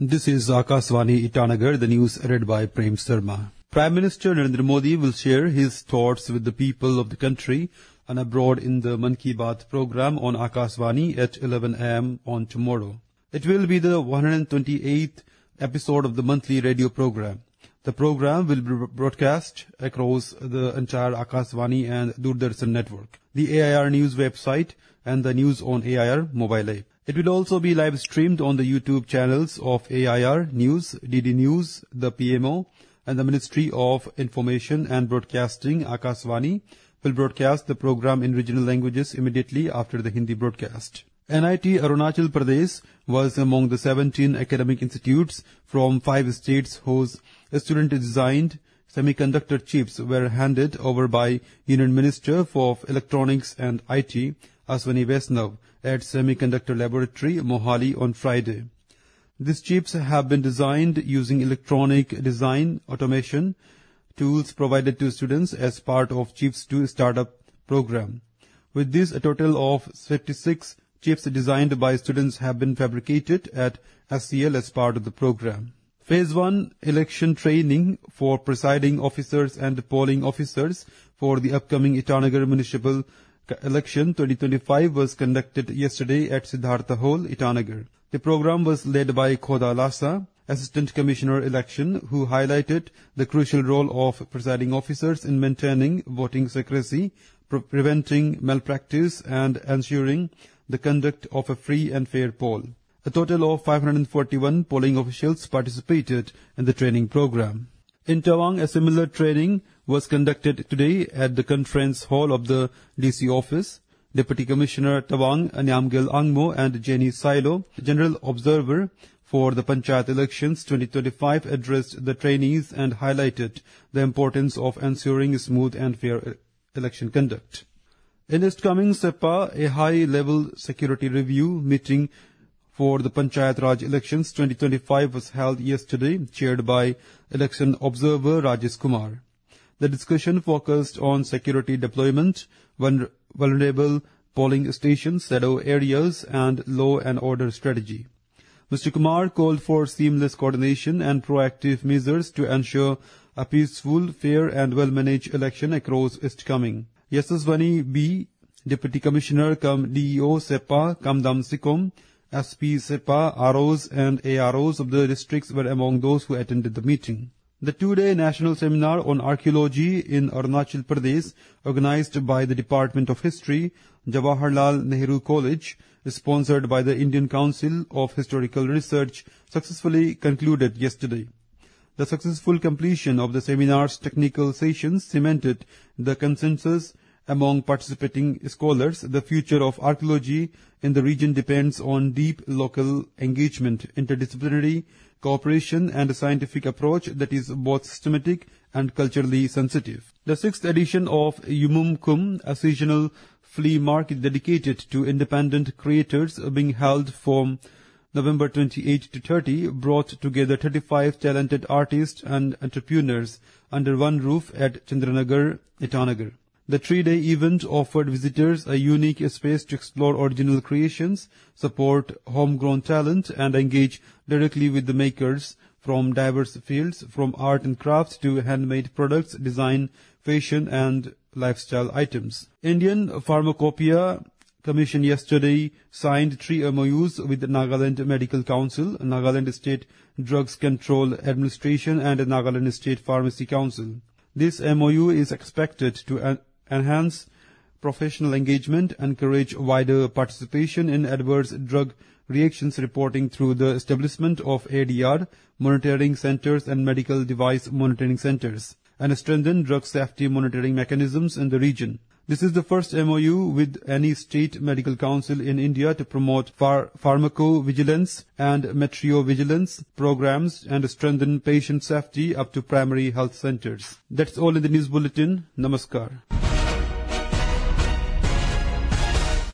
This is Akashvani Itanagar, the news read by Prem Sharma. Prime Minister Narendra Modi will share his thoughts with the people of the country and abroad in the Mann Ki Baat program on Akashvani at 11 am on tomorrow. It will be the 128th episode of the monthly radio program. The program will be broadcast across the entire Akashvani and Doordarshan network, the AIR News website and the News on AIR mobile app. It will also be live streamed on the YouTube channels of AIR News, DD News, the PMO, and the Ministry of Information and Broadcasting. Akashvani will broadcast the program in regional languages immediately after the Hindi broadcast. NIT Arunachal Pradesh was among the 17 academic institutes from 5 states whose student-designed semiconductor chips were handed over by Union Minister for Electronics and IT, Ashwini Vaishnav, at Semiconductor Laboratory, Mohali on Friday. These chips have been designed using electronic design automation tools provided to students as part of Chips 2 startup program. With this, a total of 56 chips designed by students have been fabricated at SCL as part of the program. Phase 1 election training for presiding officers and polling officers for the upcoming Itanagar Municipal Election 2025 was conducted yesterday at Siddhartha Hall, Itanagar. The program was led by Khoda Lasa, Assistant Commissioner Election, who highlighted the crucial role of presiding officers in maintaining voting secrecy, preventing malpractice and ensuring the conduct of a free and fair poll. A total of 541 polling officials participated in the training program. In Tawang, a similar training was conducted today at the conference hall of the DC office. Deputy Commissioner Tawang, Nyamgil Angmo, and Jenny Silo, General Observer for the Panchayat Elections 2025, addressed the trainees and highlighted the importance of ensuring smooth and fair election conduct. In East Cummings, SEPA, a high-level security review meeting for the Panchayat Raj Elections 2025 was held yesterday, chaired by Election Observer Rajesh Kumar. The discussion focused on security deployment, vulnerable polling stations, shadow areas, and law and order strategy. Mr. Kumar called for seamless coordination and proactive measures to ensure a peaceful, fair, and well-managed election across East Cummings. Yasaswani B., Deputy Commissioner cum DEO SEPA Kamdam Sikom, SP SEPA, ROs and AROs of the districts were among those who attended the meeting. The two-day national seminar on archaeology in Arunachal Pradesh, organized by the Department of History, Jawaharlal Nehru College, sponsored by the Indian Council of Historical Research, successfully concluded yesterday. The successful completion of the seminar's technical sessions cemented the consensus among participating scholars. The future of archaeology in the region depends on deep local engagement, interdisciplinary cooperation, and a scientific approach that is both systematic and culturally sensitive. The 6th edition of Yumum Kum, a seasonal flea market dedicated to independent creators, being held from November 28 to 30, brought together 35 talented artists and entrepreneurs under one roof at Chandranagar, Itanagar. The 3-day event offered visitors a unique space to explore original creations, support homegrown talent, and engage directly with the makers from diverse fields, from art and crafts to handmade products, design, fashion, and lifestyle items. Indian Pharmacopoeia Commission yesterday signed 3 MOUs with the Nagaland Medical Council, Nagaland State Drugs Control Administration, and Nagaland State Pharmacy Council. This MOU is expected to enhance professional engagement, encourage wider participation in adverse drug reactions reporting through the establishment of ADR monitoring centers and medical device monitoring centers, and strengthen drug safety monitoring mechanisms in the region. This is the first MOU with any state medical council in India to promote pharmacovigilance and metrovigilance programs and strengthen patient safety up to primary health centers. That's all in the news bulletin. Namaskar.